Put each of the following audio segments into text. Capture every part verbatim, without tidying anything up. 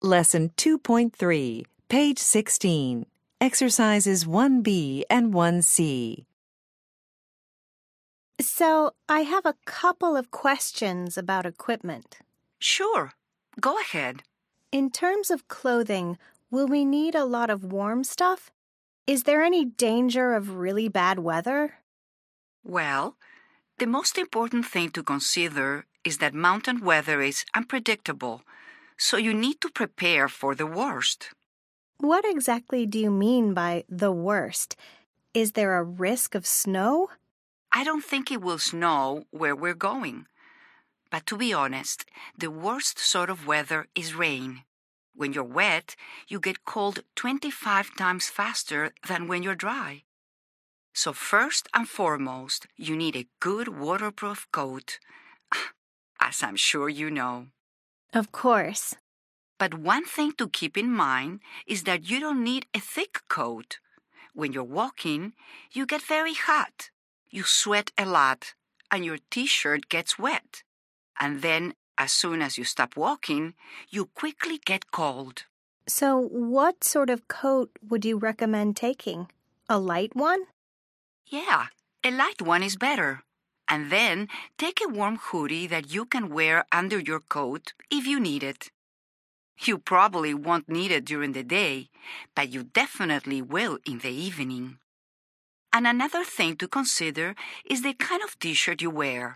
Lesson two point three, page sixteen. Exercises one B and one C. So, I have a couple of questions about equipment. Sure. Go ahead. In terms of clothing, will we need a lot of warm stuff? Is there any danger of really bad weather? Well, the most important thing to consider is that mountain weather is unpredictable, so you need to prepare for the worst. What exactly do you mean by the worst? Is there a risk of snow? I don't think it will snow where we're going. But to be honest, the worst sort of weather is rain. When you're wet, you get cold twenty-five times faster than when you're dry. So first and foremost, you need a good waterproof coat, as I'm sure you know. Of course. But one thing to keep in mind is that you don't need a thick coat. When you're walking, you get very hot. You sweat a lot, and your t-shirt gets wet. And then, as soon as you stop walking, you quickly get cold. So, what sort of coat would you recommend taking? A light one? Yeah, a light one is better. And then, take a warm hoodie that you can wear under your coat if you need it. You probably won't need it during the day, but you definitely will in the evening. And another thing to consider is the kind of t-shirt you wear.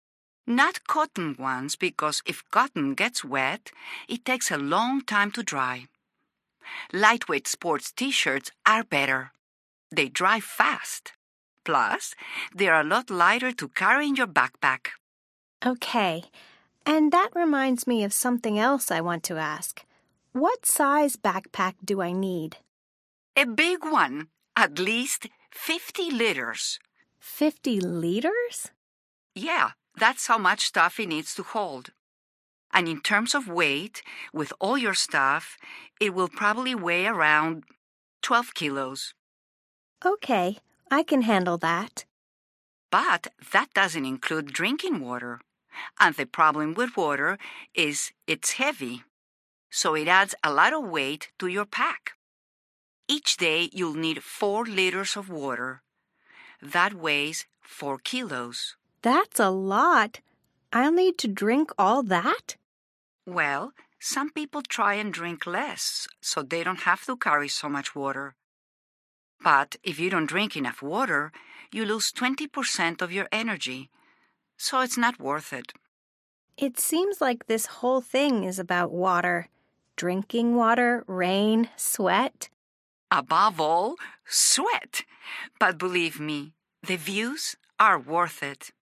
Not cotton ones, because if cotton gets wet, it takes a long time to dry. Lightweight sports t-shirts are better. They dry fast. Plus, they're a lot lighter to carry in your backpack. Okay. And that reminds me of something else I want to ask. What size backpack do I need? A big one, at least fifty liters. Fifty liters? Yeah, that's how much stuff it needs to hold. And in terms of weight, with all your stuff, it will probably weigh around twelve kilos. Okay, I can handle that. But that doesn't include drinking water. And the problem with water is it's heavy, so it adds a lot of weight to your pack. Each day you'll need four liters of water. That weighs four kilos. That's a lot. I'll need to drink all that? Well, some people try and drink less, so they don't have to carry so much water. But if you don't drink enough water, you lose twenty percent of your energy. So it's not worth it. It seems like this whole thing is about water. Drinking water, rain, sweat. Above all, sweat. But believe me, the views are worth it.